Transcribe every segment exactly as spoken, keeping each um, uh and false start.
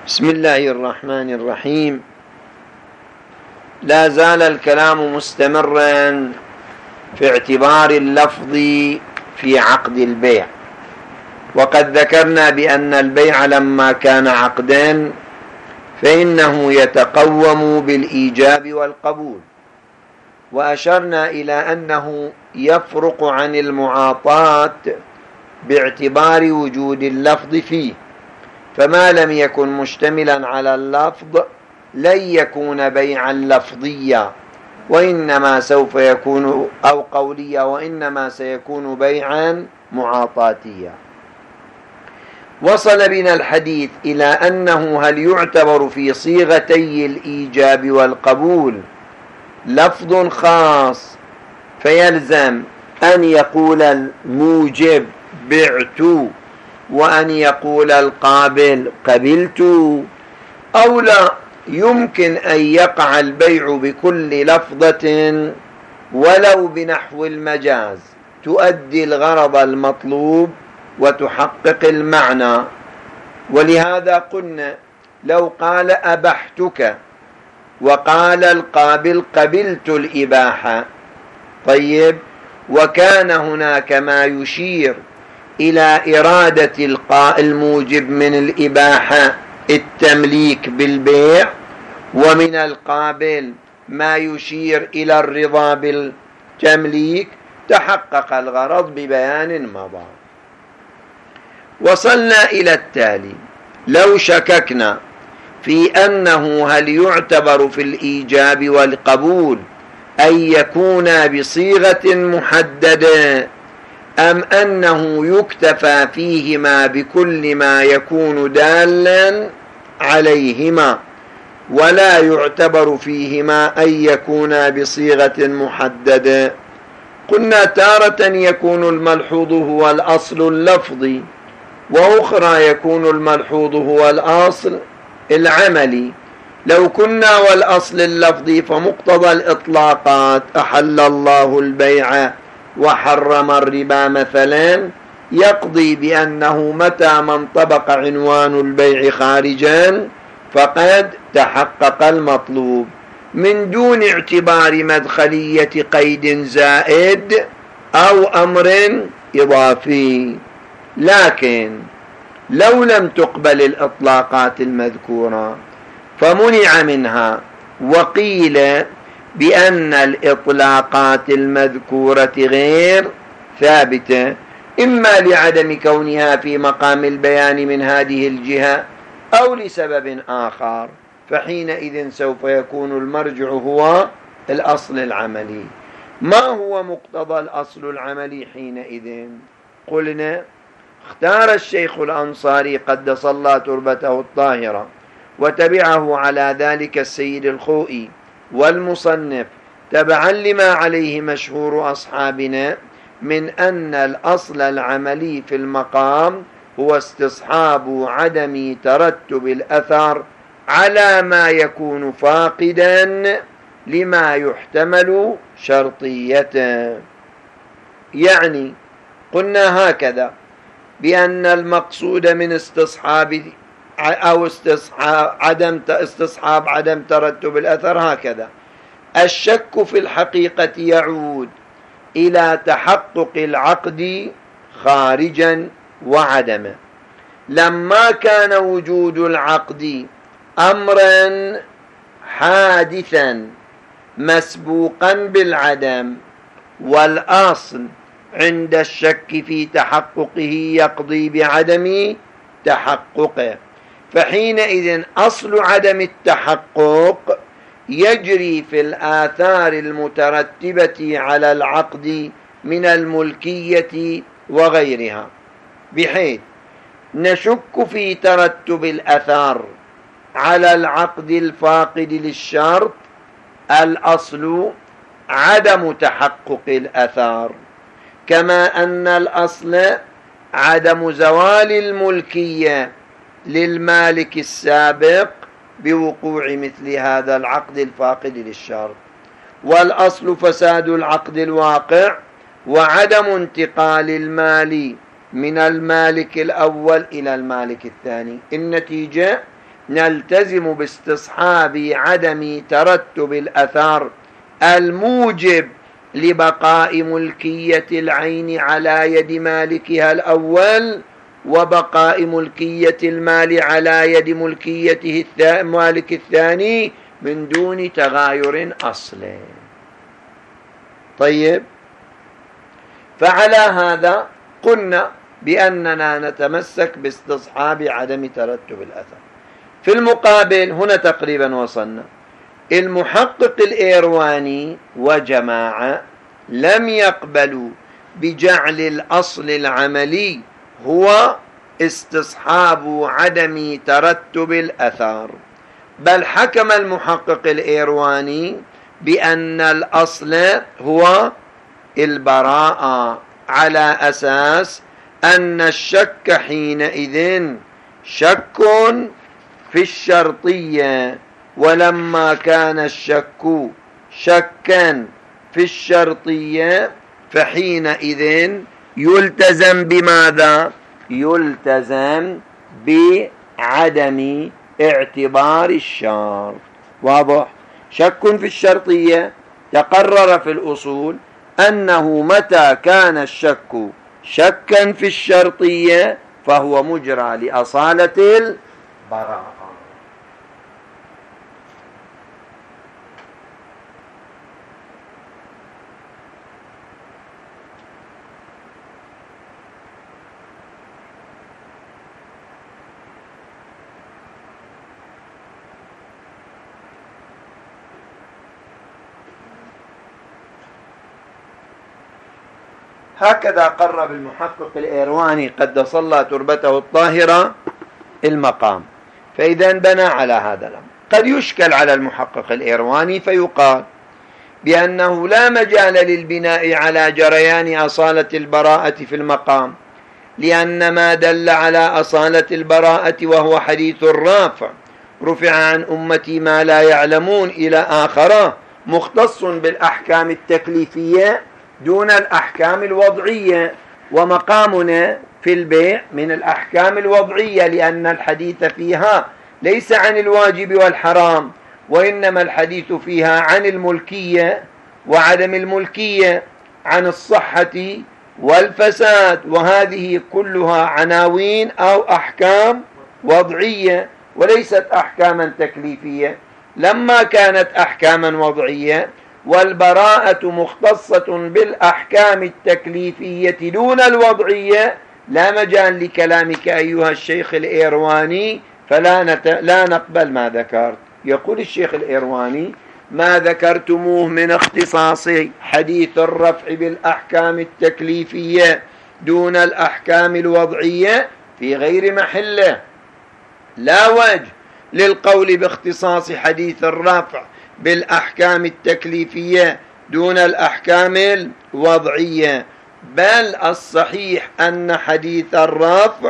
بسم الله الرحمن الرحيم. لا زال الكلام مستمرا في اعتبار اللفظ في عقد البيع، وقد ذكرنا بأن البيع لما كان عقدا فإنه يتقوم بالإيجاب والقبول، وأشرنا إلى أنه يفرق عن المعاطاة باعتبار وجود اللفظ فيه، فما لم يكن مشتملا على اللفظ لن يكون بيعا لفظيا، وإنما سوف يكون أو قوليا، وإنما سيكون بيعا معاطاتيا. وصل بنا الحديث إلى أنه هل يعتبر في صيغتي الإيجاب والقبول لفظ خاص فيلزم أن يقول الموجب بعت، وأن يقول القابل قبلت، أو لا يمكن أن يقع البيع بكل لفظة ولو بنحو المجاز تؤدي الغرض المطلوب وتحقق المعنى. ولهذا قلنا لو قال أبحتك وقال القابل قبلت الإباحة، طيب، وكان هناك ما يشير إلى إرادة الموجب من الإباحة التمليك بالبيع، ومن القابل ما يشير إلى الرضا بالتمليك، تحقق الغرض ببيان مضى. وصلنا إلى التالي: لو شككنا في أنه هل يعتبر في الإيجاب والقبول أن يكون بصيغة محددة أم أنه يكتفى فيهما بكل ما يكون دالا عليهما ولا يعتبر فيهما أن يكون بصيغة محددة، قلنا تارة يكون الملحوظ هو الأصل اللفظي، وأخرى يكون الملحوظ هو الأصل العملي. لو كنا والأصل اللفظي فمقتضى الإطلاقات أحل الله البيع وحرم الربا مثلا يقضي بأنه متى ما انطبق عنوان البيع خارجا فقد تحقق المطلوب من دون اعتبار مدخلية قيد زائد أو أمر إضافي. لكن لو لم تقبل الإطلاقات المذكورة فمنع منها، وقيل بأن الإطلاقات المذكورة غير ثابتة، إما لعدم كونها في مقام البيان من هذه الجهة أو لسبب آخر، فحينئذ سوف يكون المرجع هو الأصل العملي. ما هو مقتضى الأصل العملي حينئذ؟ قلنا اختار الشيخ الأنصاري قدس الله تربته الطاهرة وتبعه على ذلك السيد الخوئي والمصنف تبعا لما عليه مشهور أصحابنا من أن الأصل العملي في المقام هو استصحاب عدم ترتب الأثر على ما يكون فاقدا لما يحتمل شرطيته. يعني قلنا هكذا بأن المقصود من استصحاب أو استصحاب عدم استصحاب عدم ترتب الأثر هكذا: الشك في الحقيقة يعود إلى تحقق العقد خارجا وعدمه. لما كان وجود العقد أمرا حادثا مسبوقا بالعدم، والأصل عند الشك في تحققه يقضي بعدم تحققه، فحينئذ أصل عدم التحقق يجري في الآثار المترتبة على العقد من الملكية وغيرها، بحيث نشك في ترتب الأثار على العقد الفاقد للشرط. الأصل عدم تحقق الأثار، كما أن الأصل عدم زوال الملكية للمالك السابق بوقوع مثل هذا العقد الفاقد للشرط. والأصل فساد العقد الواقع وعدم انتقال المال من المالك الأول إلى المالك الثاني. النتيجة نلتزم باستصحاب عدم ترتب الأثر الموجب لبقاء ملكية العين على يد مالكها الأول وبقاء ملكية المال على يد ملكيته المالك الثاني من دون تغاير أصلي. طيب، فعلى هذا قلنا بأننا نتمسك باستصحاب عدم ترتب الأثر. في المقابل هنا تقريبا وصلنا، المحقق الإيرواني وجماعة لم يقبلوا بجعل الأصل العملي هو استصحاب عدم ترتب الأثر، بل حكم المحقق الإيرواني بأن الأصل هو البراءة، على أساس أن الشك حينئذ شك في الشرطية، ولما كان الشك شكا في الشرطية فحينئذ يلتزم بماذا؟ يلتزم بعدم اعتبار الشرط. واضح؟ شك في الشرطية تقرر في الأصول أنه متى كان الشك شكا في الشرطية فهو مجرى لأصالة البراءة. هكذا قرب المحقق الإيرواني قدس الله تربته الطاهرة المقام. فإذا بنى على هذا الأمر. قد يشكل على المحقق الإيرواني فيقال بأنه لا مجال للبناء على جريان أصالة البراءة في المقام، لأن ما دل على أصالة البراءة وهو حديث الرافع رفع عن أمتي ما لا يعلمون إلى آخره مختص بالأحكام التكليفية دون الأحكام الوضعية، ومقامنا في البيع من الأحكام الوضعية، لأن الحديث فيها ليس عن الواجب والحرام، وإنما الحديث فيها عن الملكية وعدم الملكية، عن الصحة والفساد، وهذه كلها عناوين أو أحكام وضعية وليست أحكاما تكليفية. لما كانت أحكاما وضعية والبراءة مختصة بالأحكام التكليفية دون الوضعية، لا مجال لكلامك أيها الشيخ الإيرواني، فلا نت... لا نقبل ما ذكرت. يقول الشيخ الإيرواني: ما ذكرتموه من اختصاص حديث الرفع بالأحكام التكليفية دون الأحكام الوضعية في غير محله، لا وجه للقول باختصاص حديث الرفع بالأحكام التكليفية دون الأحكام الوضعية، بل الصحيح أن حديث الرفع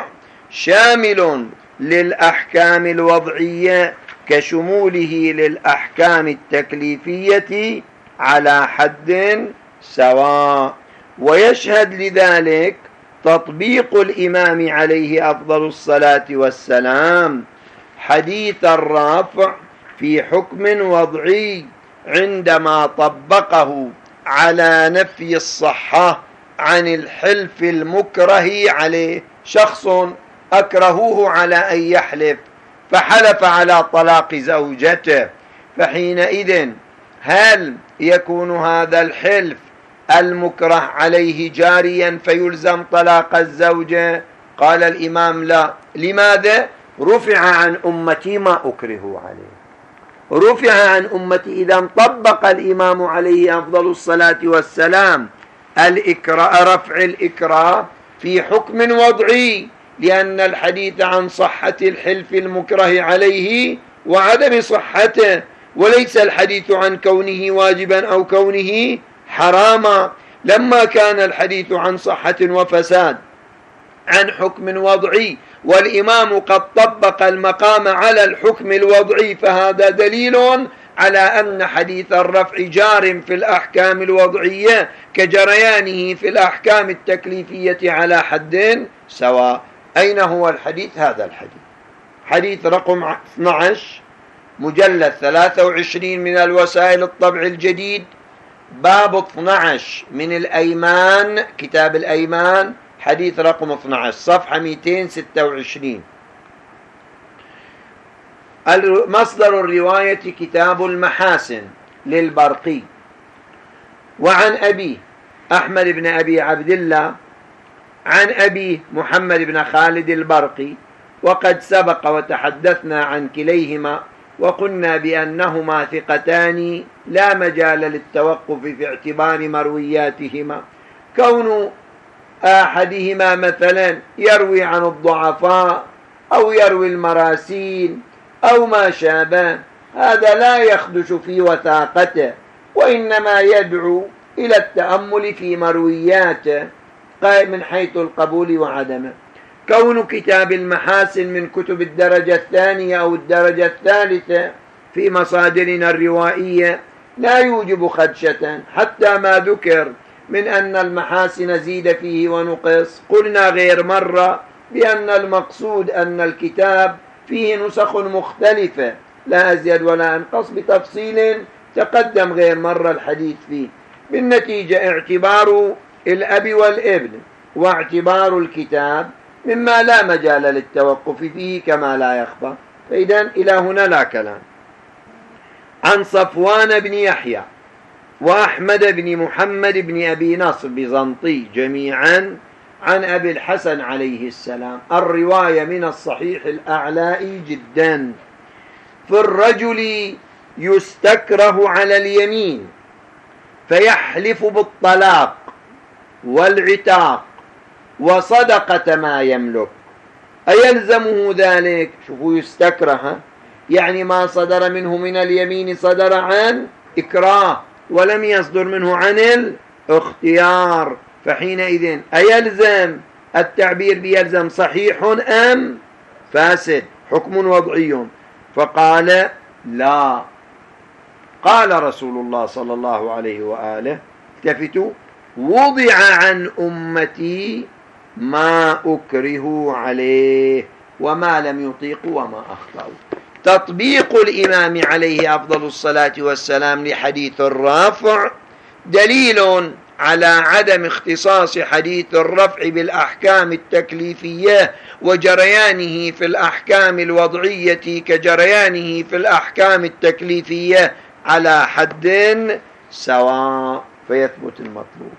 شامل للأحكام الوضعية كشموله للأحكام التكليفية على حد سواء. ويشهد لذلك تطبيق الإمام عليه أفضل الصلاة والسلام حديث الرافع في حكم وضعي عندما طبقه على نفي الصحة عن الحلف المكره عليه. شخص أكرهوه على أن يحلف فحلف على طلاق زوجته، فحينئذ هل يكون هذا الحلف المكره عليه جاريا فيلزم طلاق الزوجة؟ قال الإمام: لا. لماذا؟ رفع عن أمتي ما أكرهوا عليه. رفع عن أمتي، إذا طبق الإمام عليه أفضل الصلاة والسلام الإكراه، رفع الإكراه في حكم وضعي، لأن الحديث عن صحة الحلف المكره عليه وعدم صحته، وليس الحديث عن كونه واجبا أو كونه حراما. لما كان الحديث عن صحة وفساد عن حكم وضعي والإمام قد طبق المقام على الحكم الوضعي، فهذا دليل على أن حديث الرفع جار في الأحكام الوضعية كجريانه في الأحكام التكليفية على حد سواء. أين هو الحديث؟ هذا الحديث حديث رقم اثني عشر مجلد ثلاثة وعشرين من الوسائل الطبع الجديد، باب اثني عشر من الأيمان، كتاب الأيمان، حديث رقم اثني عشر صفحة مئتين وستة وعشرين. مصدر الرواية كتاب المحاسن للبرقي. وعن أبي أحمد بن أبي عبد الله عن أبي محمد بن خالد البرقي، وقد سبق وتحدثنا عن كليهما وقلنا بأنهما ثقتان لا مجال للتوقف في اعتبار مروياتهما، كون أحدهما مثلا يروي عن الضعفاء أو يروي المراسيل أو ما شابه، هذا لا يخدش في وثاقته، وإنما يدعو إلى التأمل في مروياته من حيث القبول وعدمه. كون كتاب المحاسن من كتب الدرجة الثانية أو الدرجة الثالثة في مصادرنا الروائية لا يوجب خدشة، حتى ما ذكر من أن المحاسن زيد فيه ونقص قلنا غير مرة بأن المقصود أن الكتاب فيه نسخ مختلفة لا أزيد ولا أنقص بتفصيل تقدم غير مرة الحديث فيه. بالنتيجة اعتبار الأب والابن واعتبار الكتاب مما لا مجال للتوقف فيه كما لا يخفى. فإذا إلى هنا لا كلام. عن صفوان بن يحيى وأحمد بن محمد بن أبي نصر بزنطي جميعا عن أبي الحسن عليه السلام، الرواية من الصحيح الأعلائي جدا. في الرجل يستكره على اليمين فيحلف بالطلاق والعتاق وصدقة ما يملك، أيلزمه ذلك؟ شوفوا يستكره، يعني ما صدر منه من اليمين صدر عن إكراه ولم يصدر منه عن الاختيار، فحينئذ أيلزم؟ التعبير بيلزم صحيح أم فاسد؟ حكم وضعي. فقال لا. قال رسول الله صلى الله عليه وآله التفتوا: وضع عن أمتي ما أكره عليه وما لم يطيقوا وما أخطأوا. تطبيق الإمام عليه أفضل الصلاة والسلام لحديث الرافع دليل على عدم اختصاص حديث الرفع بالأحكام التكليفية وجريانه في الأحكام الوضعية كجريانه في الأحكام التكليفية على حد سواء، فيثبت المطلوب.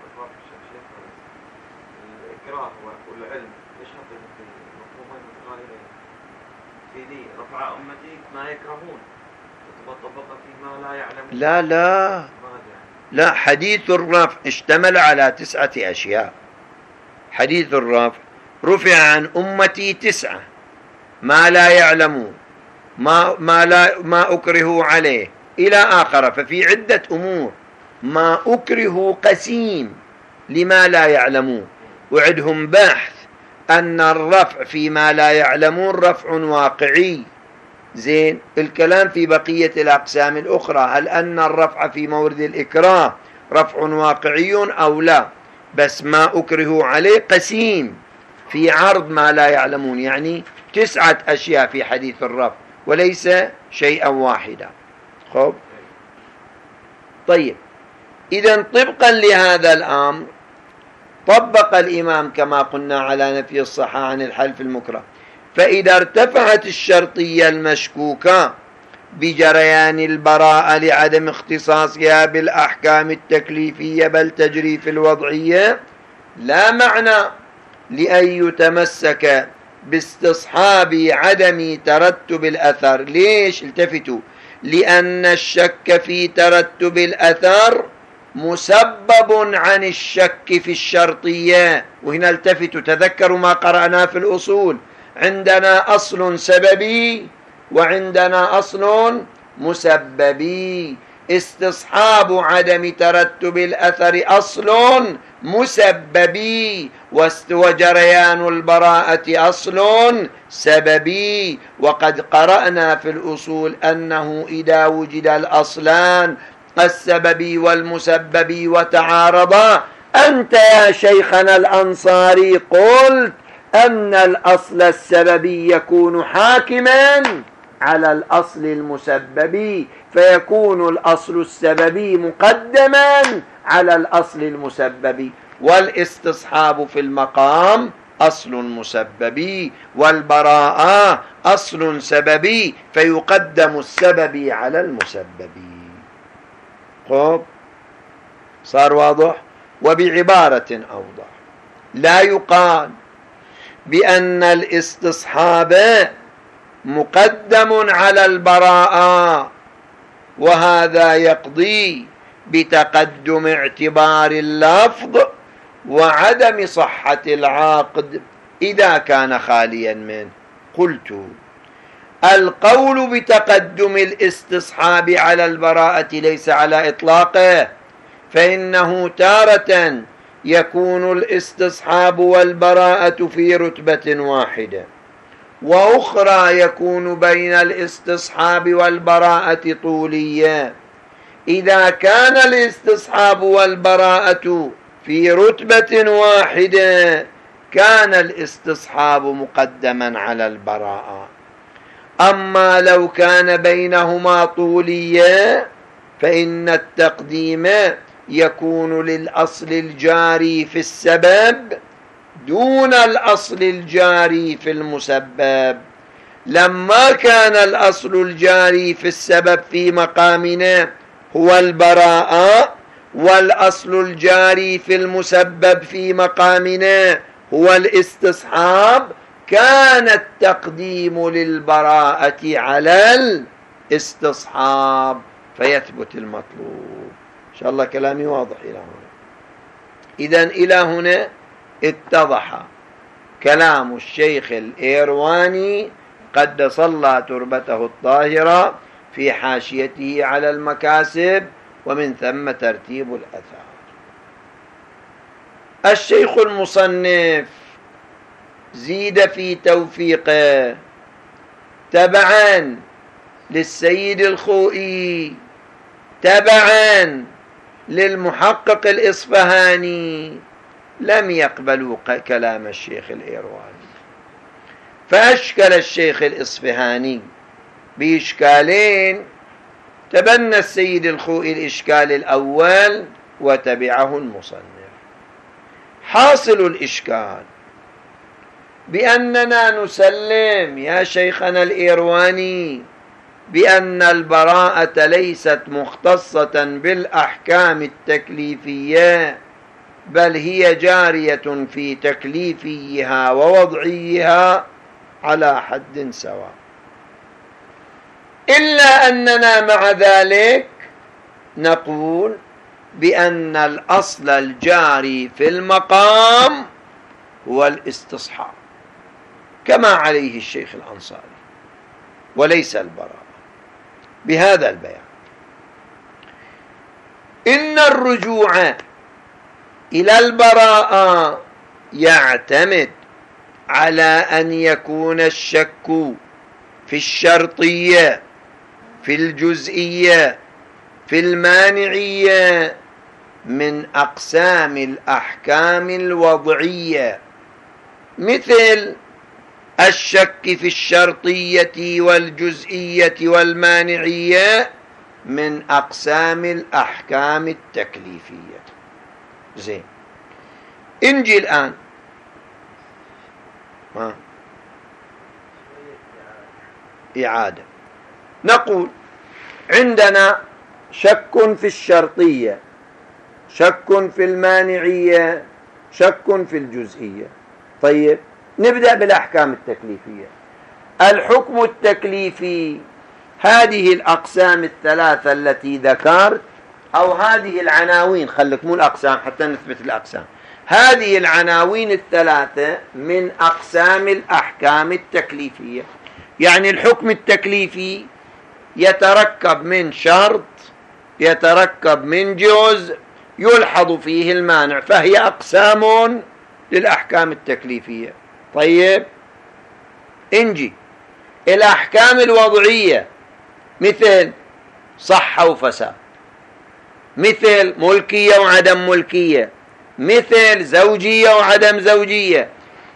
الإكراه والعلم ليش نطلب في مفهوم المتغالبين في دي رفع أمتي ما يكرهون وطبق فيما لا يعلمون؟ لا لا لا، حديث الرفع اشتمل على تسعة أشياء. حديث الرفع رفع عن أمتي تسعة: ما لا يعلمون، ما ما لا ما أكره عليه إلى آخر. ففي عدة أمور. ما أكره قسيم لما لا يعلمون، وعدهم بحث أن الرفع فيما لا يعلمون رفع واقعي. زين، الكلام في بقية الأقسام الأخرى، هل أن الرفع في مورد الإكراه رفع واقعي أو لا؟ بس ما أكره عليه قسيم في عرض ما لا يعلمون، يعني تسعة أشياء في حديث الرفع وليس شيئا واحدا. خب طيب، إذن طبقا لهذا الأمر طبق الإمام كما قلنا على نفي الصحة عن الحلف المكره. فإذا ارتفعت الشرطية المشكوكة بجريان البراءة لعدم اختصاصها بالأحكام التكليفية بل تجري في الوضعية، لا معنى لأن يتمسك باستصحاب عدم ترتب الأثر. ليش؟ التفتوا: لأن الشك في ترتب الأثر مسبب عن الشك في الشرطية. وهنا التفتوا، تذكروا ما قرأنا في الأصول، عندنا أصل سببي وعندنا أصل مسببي. استصحاب عدم ترتب الأثر أصل مسببي، وجريان البراءة أصل سببي. وقد قرأنا في الأصول أنه إذا وجد الأصلان السببي والمسببي وتعارضا، أنت يا شيخنا الأنصاري قلت أن الأصل السببي يكون حاكما على الأصل المسببي، فيكون الأصل السببي مقدما على الأصل المسببي، والاستصحاب في المقام أصل مسببي، والبراءة أصل سببي، فيقدم السببي على المسببي. خب صار واضح؟ وبعبارة أوضح، لا يقال بأن الاستصحاب مقدم على البراءة، وهذا يقضي بتقدم اعتبار اللفظ وعدم صحة العقد إذا كان خاليا منه. قلت: القول بتقدم الاستصحاب على البراءة ليس على إطلاقه، فإنه تارة يكون الاستصحاب والبراءة في رتبة واحدة، وأخرى يكون بين الاستصحاب والبراءة طولية. إذا كان الاستصحاب والبراءة في رتبة واحدة كان الاستصحاب مقدما على البراءة، أما لو كان بينهما طولية فإن التقديم يكون للأصل الجاري في السبب دون الأصل الجاري في المسبب. لما كان الأصل الجاري في السبب في مقامنا هو البراءة، والأصل الجاري في المسبب في مقامنا هو الاستصحاب، كان التقديم للبراءة على الاستصحاب فيثبت المطلوب. إن شاء الله كلامي واضح إلى هنا. إذن إلى هنا اتضح كلام الشيخ الإيرواني قدس الله تربته الطاهرة في حاشيته على المكاسب، ومن ثم ترتيب الأثار. الشيخ المصنف زيد في توفيقه تبعا للسيد الخوئي تبعا للمحقق الإصفهاني لم يقبلوا كلام الشيخ الإيرواني، فأشكل الشيخ الإصفهاني بإشكالين، تبنى السيد الخوئي الإشكال الأول وتبعه المصنف. حاصل الإشكال بأننا نسلم يا شيخنا الإيرواني بأن البراءة ليست مختصة بالأحكام التكليفية، بل هي جارية في تكليفيها ووضعيها على حد سواء، إلا أننا مع ذلك نقول بأن الأصل الجاري في المقام هو الاستصحاب كما عليه الشيخ الأنصاري، وليس البراءة. بهذا البيان إن الرجوع إلى البراءة يعتمد على أن يكون الشك في الشرطية، في الجزئية، في المانعية من أقسام الأحكام الوضعية، مثل الشك في الشرطية والجزئية والمانعية من أقسام الأحكام التكليفية. زين، انجي الآن ما إعادة. نقول عندنا شك في الشرطية، شك في المانعية، شك في الجزئية. طيب نبدأ بالأحكام التكليفية. الحكم التكليفي هذه الأقسام الثلاثة التي ذكرت، أو هذه العناوين، خلك مو الأقسام حتى نثبت الأقسام، هذه العناوين الثلاثة من أقسام الأحكام التكليفية. يعني الحكم التكليفي يتركب من شرط، يتركب من جزء، يلحظ فيه المانع، فهي أقسام للأحكام التكليفية. طيب انجي الأحكام الوضعية، مثل صحة وفساد، مثل ملكية وعدم ملكية، مثل زوجية وعدم زوجية.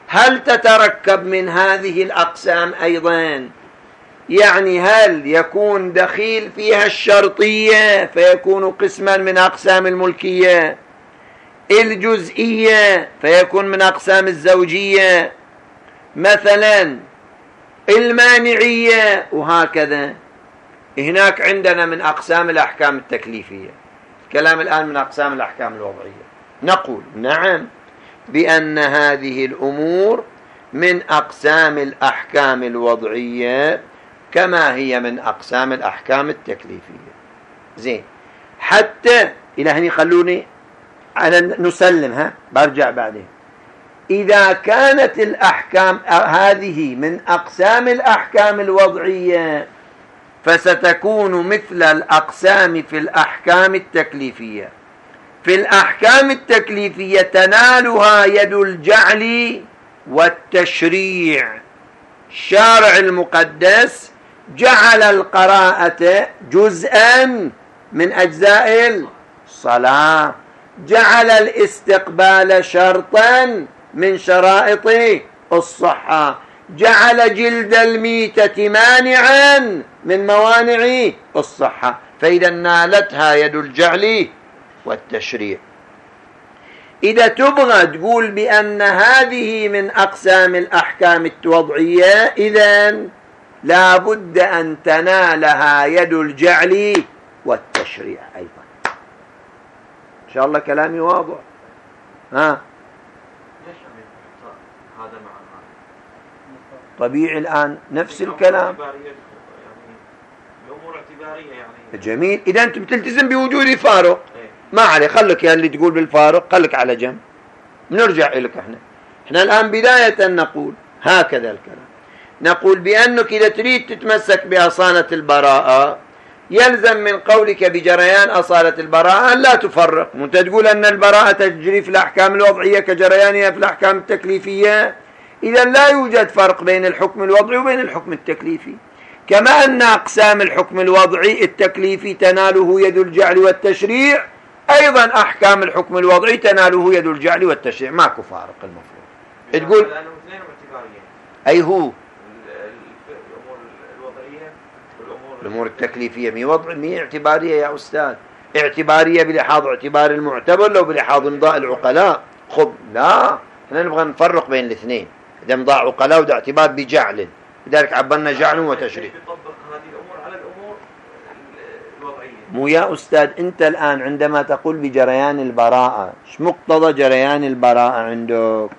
هل تتركب من هذه الأقسام أيضا؟ يعني هل يكون دخيل فيها الشرطية فيكون قسما من أقسام الملكية، الجزئية فيكون من أقسام الزوجية مثلا، المانعية، وهكذا. هناك عندنا من أقسام الأحكام التكليفية. الكلام الآن من أقسام الأحكام الوضعية. نقول نعم بأن هذه الأمور من أقسام الأحكام الوضعية كما هي من أقسام الأحكام التكليفية. زين، حتى إلى هني خلوني على نسلم، ها برجع بعدين. إذا كانت الأحكام هذه من أقسام الأحكام الوضعية فستكون مثل الأقسام في الأحكام التكليفية. في الأحكام التكليفية تنالها يد الجعل والتشريع. الشارع المقدس جعل القراءة جزءا من أجزاء الصلاة، جعل الاستقبال شرطا من شرائط الصحة، جعل جلد الميتة مانعا من موانع الصحة. فإذا نالتها يد الجعل والتشريع. إذا تبغى تقول بأن هذه من أقسام الأحكام الوضعية، إذن لا بد أن تنالها يد الجعل والتشريع أيضا. إن شاء الله كلامي واضح. ها هذا مع طبيعي الآن نفس الكلام. الأمور اعتبارية يعني. جميل. إذا أنت بتلتزم بوجود فارق ما عليه، خلك يا اللي تقول بالفارق خلك على جنب، نرجع إليك. احنا احنا الآن بداية نقول هكذا الكلام، نقول بأنك إذا تريد تتمسك بأصالة البراءة يلزم من قولك بجريان أصالة البراءة أن لا تفرق. وانت تقول أن البراءة تجري في الأحكام الوضعية كجريانها في الأحكام التكليفية، إذا لا يوجد فرق بين الحكم الوضعي وبين الحكم التكليفي. كما أن أقسام الحكم الوضعي التكليفي تناله يد الجعل والتشريع، أيضا أحكام الحكم الوضعي تناله يد الجعل والتشريع. ماكو فارق المفروض. تقول أي هو الأمور الوضعية والأمور الأمور التكليفية مي وضع مي اعتبارية يا أستاذ. اعتبارية بلحاظ اعتبار المعتبر لو بلحاظ امضاء العقلاء. خب لا، احنا نبغى نفرق بين الاثنين. إذا امضاء عقلاء وده اعتبار بجعل، لذلك عبرنا جعل وتشريع. يطبق هذه الأمور على الأمور الوضعية. مو يا أستاذ، أنت الآن عندما تقول بجريان البراءة، ايش مقتضى جريان البراءة عندك؟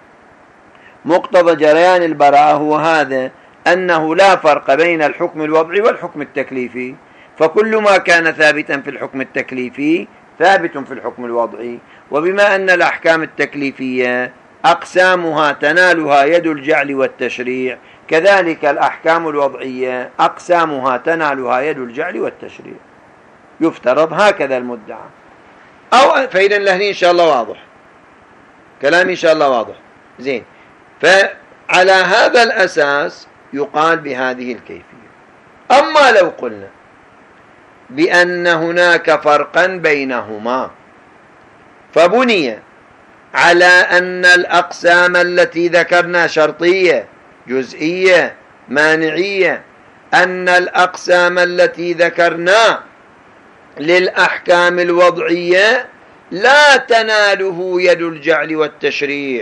مقتضى جريان البراءة هو هذا، أنه لا فرق بين الحكم الوضعي والحكم التكليفي، فكل ما كان ثابتا في الحكم التكليفي ثابت في الحكم الوضعي. وبما أن الأحكام التكليفية أقسامها تنالها يد الجعل والتشريع، كذلك الأحكام الوضعية أقسامها تنالها يد الجعل والتشريع. يفترض هكذا المدعى. أو فإذا لهني إن شاء الله واضح كلامي، إن شاء الله واضح. زين، فعلى هذا الأساس يقال بهذه الكيفية. أما لو قلنا بأن هناك فرقا بينهما فبني على أن الأقسام التي ذكرنا شرطية جزئية مانعية، أن الأقسام التي ذكرنا للأحكام الوضعية لا تناله يد الجعل والتشريع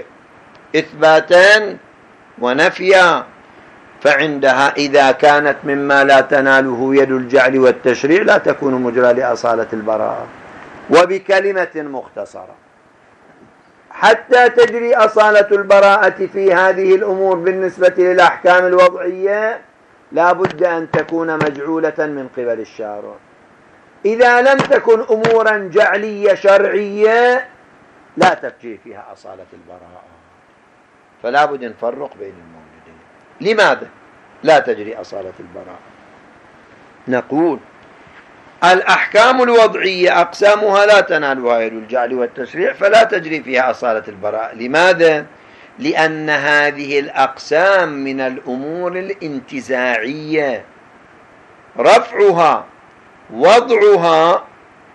إثباتا ونفيا، فعندها إذا كانت مما لا تناله يد الجعل والتشريع لا تكون مجرى لأصالة البراءة. وبكلمة مختصرة، حتى تجري أصالة البراءة في هذه الأمور بالنسبة للأحكام الوضعية لا بد أن تكون مجعولة من قبل الشارع. إذا لم تكن أمورا جعلية شرعية لا تجري فيها أصالة البراءة. فلا بد نفرق بين الموجودين. لماذا لا تجري أصالة البراءة؟ نقول الأحكام الوضعية أقسامها لا تنالها يد الجعل والتشريع فلا تجري فيها أصالة البراءة. لماذا؟ لأن هذه الأقسام من الأمور الانتزاعية، رفعها وضعها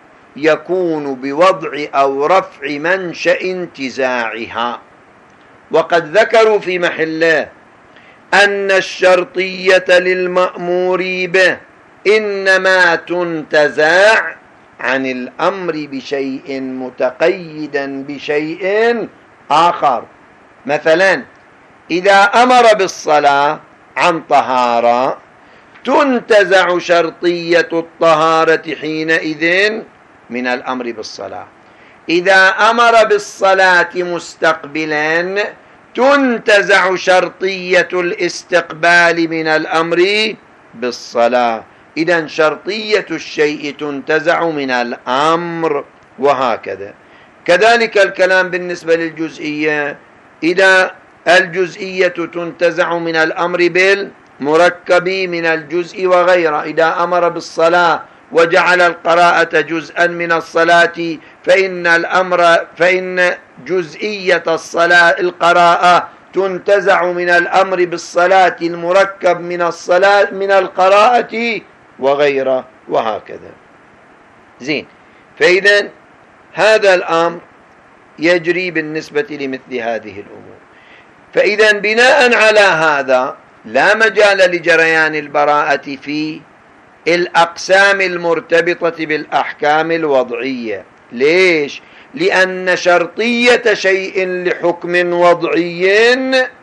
يكون بوضع أو رفع منشأ انتزاعها، وقد ذكروا في محله أن الشرطية للمأمور به إنما تنتزع عن الأمر بشيء متقيدا بشيء آخر. مثلا إذا أمر بالصلاة عن طهارة تنتزع شرطية الطهارة حينئذ من الأمر بالصلاة. إذا أمر بالصلاة مستقبلا تنتزع شرطية الاستقبال من الأمر بالصلاة. إذن شرطية الشيء تنتزع من الأمر، وهكذا. كذلك الكلام بالنسبة للجزئية، إذا الجزئية تنتزع من الأمر بالمركب من الجزء وغيره. إذا أمر بالصلاة وجعل القراءة جزءا من الصلاة فإن الأمر فإن جزئية الصلاة القراءة تنتزع من الأمر بالصلاة المركب من الصلاة من القراءة وغيره، وهكذا. زين. فإذا هذا الأمر يجري بالنسبة لمثل هذه الأمور. فإذا بناء على هذا لا مجال لجريان البراءة في الأقسام المرتبطة بالأحكام الوضعية. ليش؟ لأن شرطية شيء لحكم وضعي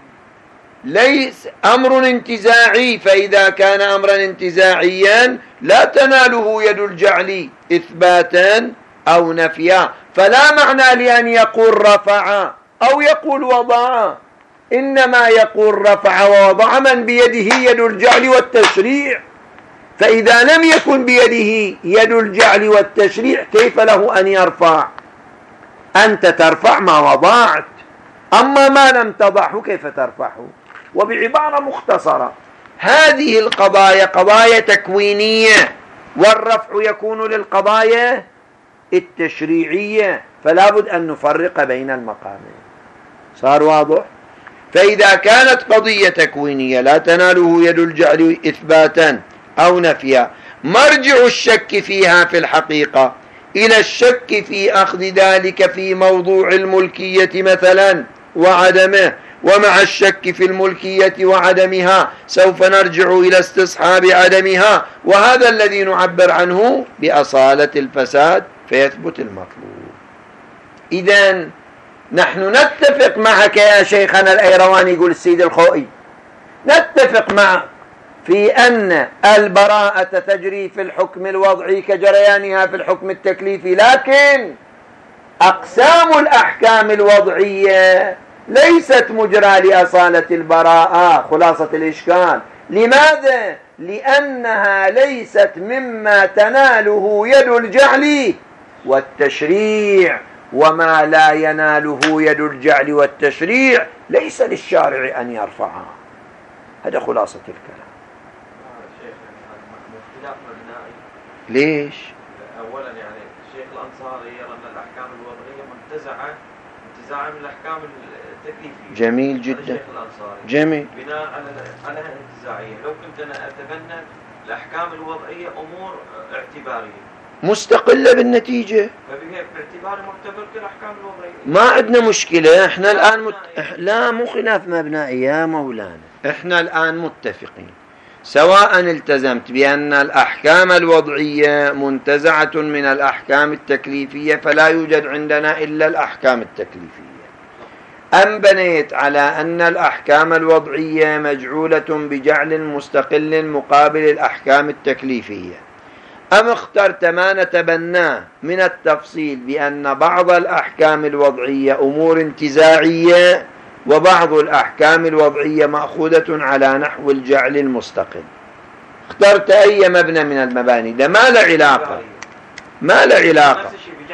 ليس أمر انتزاعي، فإذا كان أمرا انتزاعيا لا تناله يد الجعل إثباتا أو نفيا. فلا معنى لأن يقول رفع أو يقول وضع، إنما يقول رفع ووضع من بيده يد الجعل والتشريع. فإذا لم يكن بيده يد الجعل والتشريع كيف له أن يرفع؟ أنت ترفع ما وضعت، أما ما لم تضعه كيف ترفعه؟ وبعبارة مختصرة، هذه القضايا قضايا تكوينية، والرفع يكون للقضايا التشريعية، فلا بد أن نفرق بين المقامين. صار واضح؟ فإذا كانت قضية تكوينية لا تناله يد الجعل إثباتا أو نفيا، مرجع الشك فيها في الحقيقة إلى الشك في أخذ ذلك في موضوع الملكية مثلا وعدمه، ومع الشك في الملكية وعدمها سوف نرجع إلى استصحاب عدمها، وهذا الذي نعبر عنه بأصالة الفساد فيثبت المطلوب. إذن نحن نتفق معك يا شيخنا الأيرواني، يقول السيد الخوئي، نتفق معك في أن البراءة تجري في الحكم الوضعي كجريانها في الحكم التكليفي، لكن أقسام الأحكام الوضعية ليست مجرى لأصالة البراءة. خلاصة الإشكال، لماذا؟ لأنها ليست مما تناله يد الجعل والتشريع، وما لا يناله يد الجعل والتشريع ليس للشارع أن يرفعها. هذا خلاصة الكلام. ليش؟ أولا يعني الشيخ الأنصاري يرى أن الأحكام الوضعية منتزعة انتزاعا من الأحكام التكليفية. جميل جدا. الشيخ الأنصاري جميل. بناء على على الانتزاعية. لو كنت أنا أتبنى الأحكام الوضعية أمور اعتبارية مستقلة بالنتيجة، فبهيك باعتبار معتبر كالأحكام الوضعية ما عندنا مشكلة. احنا الآن مت... لا مو خلاف مبنائي يا مولانا، احنا الآن متفقين سواء التزمت بأن الأحكام الوضعية منتزعة من الأحكام التكليفية فلا يوجد عندنا إلا الأحكام التكليفية، أم بنيت على أن الأحكام الوضعية مجعولة بجعل مستقل مقابل الأحكام التكليفية، أم اخترت ما نتبناه من التفصيل بأن بعض الأحكام الوضعية أمور انتزاعية وبعض الأحكام الوضعية مأخوذة على نحو الجعل المستقل، اخترت أي مبنى من المباني ده ما له علاقة ما له علاقة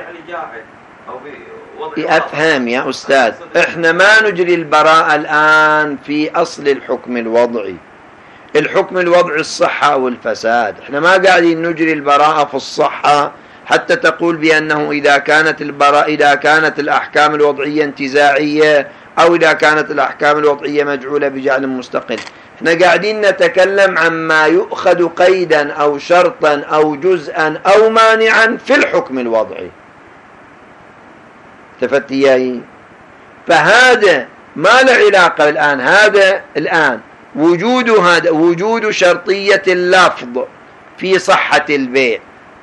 أفهم يا أستاذ، إحنا ما نجري البراءة الآن في أصل الحكم الوضعي، الحكم الوضعي الصحة أو الفساد، إحنا ما قاعدين نجري البراءة في الصحة حتى تقول بأنه إذا كانت البراءة إذا كانت الأحكام الوضعية انتزاعية أو إذا كانت الأحكام الوضعية مجعولة بجعل مستقل. احنا قاعدين نتكلم عما يؤخذ قيدا أو شرطا أو جزءا أو مانعا في الحكم الوضعي. تفتياي؟ فهذا ما له علاقة الآن. هذا الآن وجود هذا وجود شرطية اللفظ في صحة البيع،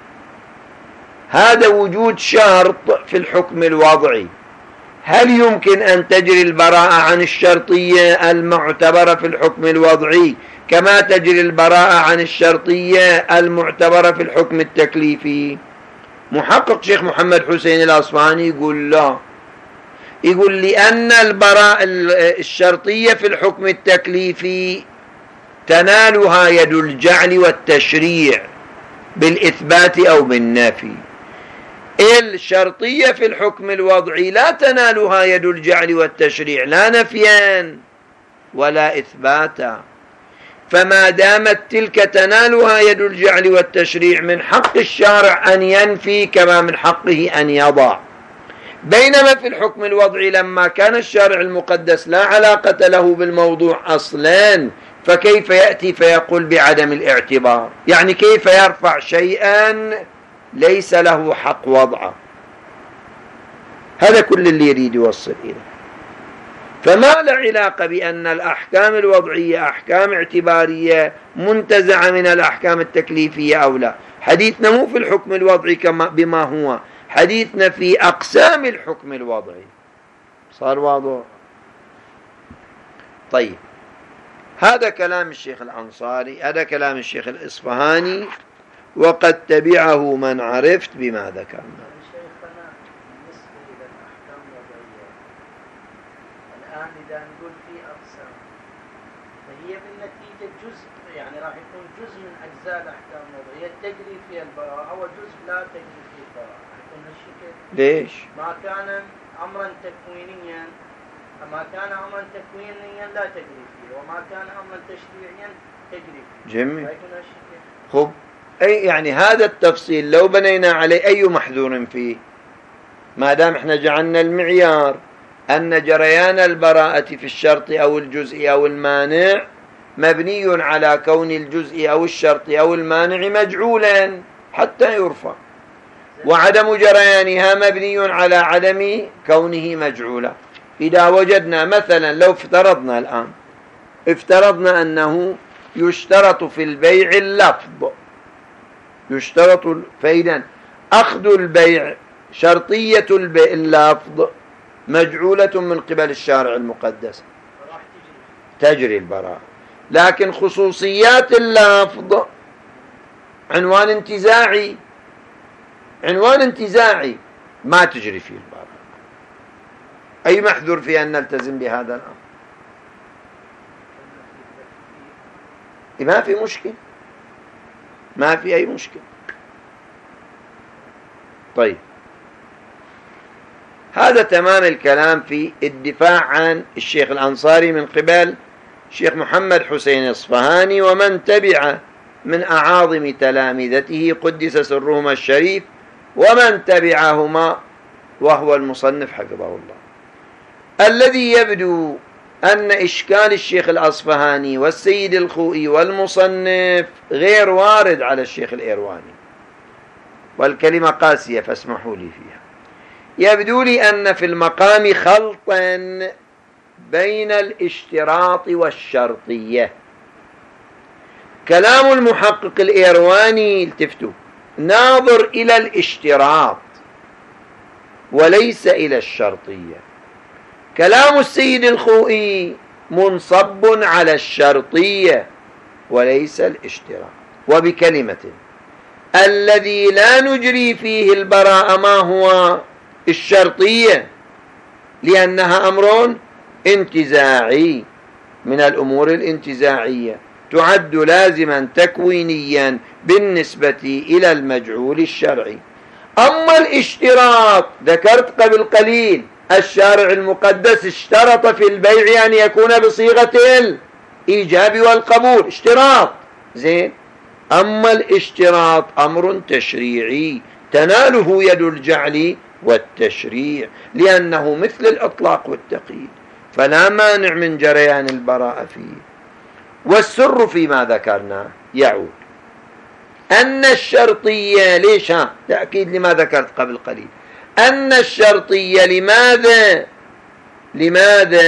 هذا وجود شرط في الحكم الوضعي. هل يمكن أن تجري البراءة عن الشرطية المعتبرة في الحكم الوضعي كما تجري البراءة عن الشرطية المعتبرة في الحكم التكليفي؟ محقق شيخ محمد حسين الأصفهاني يقول لا، يقول لأن البراءة الشرطية في الحكم التكليفي تنالها يد الجعل والتشريع بالإثبات أو بالنفي. الشرطية في الحكم الوضعي لا تنالها يد الجعل والتشريع، لا نفيا ولا إثباتا. فما دامت تلك تنالها يد الجعل والتشريع، من حق الشارع أن ينفي كما من حقه أن يضع. بينما في الحكم الوضعي لما كان الشارع المقدس لا علاقة له بالموضوع أصلا، فكيف يأتي فيقول بعدم الاعتبار؟ يعني كيف يرفع شيئا ليس له حق وضعه؟ هذا كل اللي يريد يوصل إليه. فما له علاقة بأن الأحكام الوضعية أحكام اعتبارية منتزعة من الأحكام التكليفية أو لا. حديثنا مو في الحكم الوضعي كما بما هو، حديثنا في أقسام الحكم الوضعي. صار واضح؟ طيب، هذا كلام الشيخ الأنصاري، هذا كلام الشيخ الإصفهاني، وقد تبعه من عرفت بما ذكرنا. شيخنا بالنسبة إلى الأحكام الوضعية الآن إذا نقول في أقسام، فهي بالنتيجة جزء، يعني راح يكون جزء من أجزاء الأحكام الوضعية تجري فيها البراءة وجزء لا تجري فيه البراءة. يكون هالشكل. ليش؟ ما كان أمرا تكوينيا ما كان أمرا تكوينيا لا تجري فيه، وما كان أمرا تشريعيا تجري فيه. جميل. خب، أي يعني هذا التفصيل لو بنينا عليه أي محذور فيه؟ ما دام احنا جعلنا المعيار أن جريان البراءة في الشرط أو الجزء أو المانع مبني على كون الجزء أو الشرط أو المانع مجعولا حتى يرفع، وعدم جريانها مبني على عدم كونه مجعولا. إذا وجدنا مثلا، لو افترضنا الآن افترضنا أنه يشترط في البيع اللفظ، يشترط، فإذا أخذ البيع شرطية البيع اللفظ مجعولة من قبل الشارع المقدس، تجري البراءة. لكن خصوصيات اللفظ عنوان انتزاعي، عنوان انتزاعي ما تجري فيه البراءة. أي محذور في أن نلتزم بهذا الأمر؟ ما في مشكلة، ما في أي مشكلة. طيب، هذا تمام الكلام في الدفاع عن الشيخ الأنصاري من قبل الشيخ محمد حسين الأصفهاني ومن تبعه من أعاظم تلامذته قدس سرهما الشريف، ومن تبعهما وهو المصنف حفظه الله. الذي يبدو أن إشكال الشيخ الأصفهاني والسيد الخوئي والمصنف غير وارد على الشيخ الإيرواني، والكلمة قاسية فاسمحوا لي فيها. يبدو لي أن في المقام خلطا بين الاشتراط والشرطية. كلام المحقق الإيرواني، التفتوا، ناظر إلى الاشتراط وليس إلى الشرطية. كلام السيد الخوئي منصب على الشرطية وليس الاشتراط. وبكلمة، الذي لا نجري فيه البراءة ما هو؟ الشرطية، لأنها أمر انتزاعي من الأمور الانتزاعية، تعد لازما تكوينيا بالنسبة إلى المجعول الشرعي. أما الاشتراط ذكرت قبل قليل الشارع المقدس اشترط في البيع أن يكون بصيغة الإيجاب والقبول، اشتراط زين. أما الاشتراط أمر تشريعي تناله يد الجعل والتشريع، لأنه مثل الإطلاق والتقييد، فلا مانع من جريان البراءة فيه. والسر فيما ذكرنا يعود أن الشرطية، ليش ها تأكيد لما ذكرت قبل قليل، أن الشرطية لماذا لماذا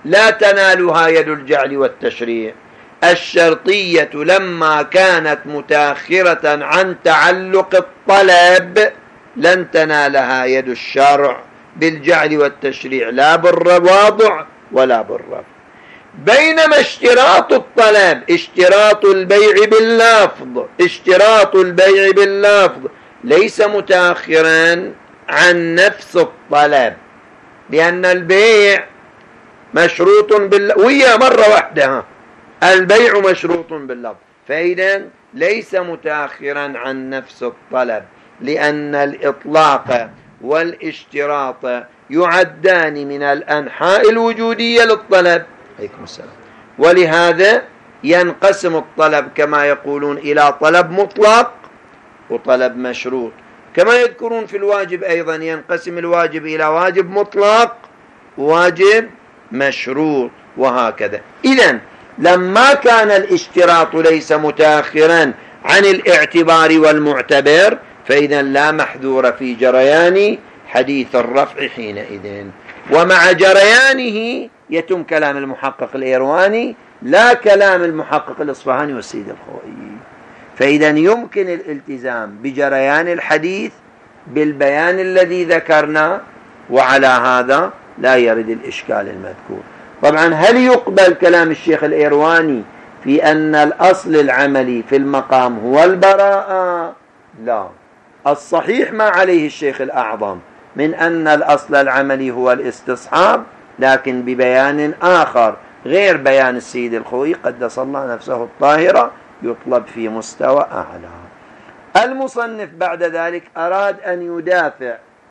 لا تنالها يد الجعل والتشريع. الشرطية لما كانت متأخرة عن تعلق الطلب لن تنالها يد الشرع بالجعل والتشريع، لا بالواضع ولا بالرفع. بينما اشتراط الطلب اشتراط البيع باللفظ اشتراط البيع باللفظ ليس متأخرا عن نفس الطلب، لأن البيع مشروط باللفظ، وهي مرة واحدة البيع مشروط باللفظ، فإذا ليس متأخرا عن نفس الطلب، لأن الإطلاق والاشتراط يعدان من الأنحاء الوجودية للطلب. عليكم السلام. ولهذا ينقسم الطلب كما يقولون إلى طلب مطلق وطلب مشروط، كما يذكرون في الواجب أيضا ينقسم الواجب إلى واجب مطلق وواجب مشروط، وهكذا. إذن لما كان الاشتراط ليس متأخرا عن الاعتبار والمعتبر فإذا لا محذور في جريان حديث الرفع حينئذ، ومع جريانه يتم كلام المحقق الإيرواني لا كلام المحقق الإصفهاني والسيد الخوئي. فإذا يمكن الالتزام بجريان الحديث بالبيان الذي ذكرنا، وعلى هذا لا يرد الإشكال المذكور. طبعا هل يقبل كلام الشيخ الإيرواني في أن الأصل العملي في المقام هو البراءة؟ لا، الصحيح ما عليه الشيخ الأعظم من أن الأصل العملي هو الاستصحاب، لكن ببيان آخر غير بيان السيد الخوئي قدس الله نفسه الطاهرة، يطلب في مستوى أعلى. المصنف بعد ذلك أراد أن يدافع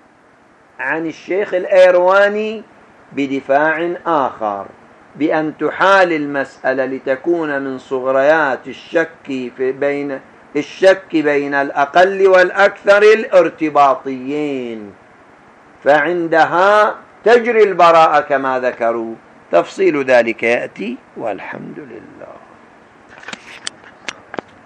عن الشيخ الإيرواني بدفاع آخر، بأن تحال المسألة لتكون من صغريات الشك في بين الشك بين الأقل والأكثر الارتباطيين، فعندها تجري البراءة كما ذكروا. تفصيل ذلك يأتي، والحمد لله.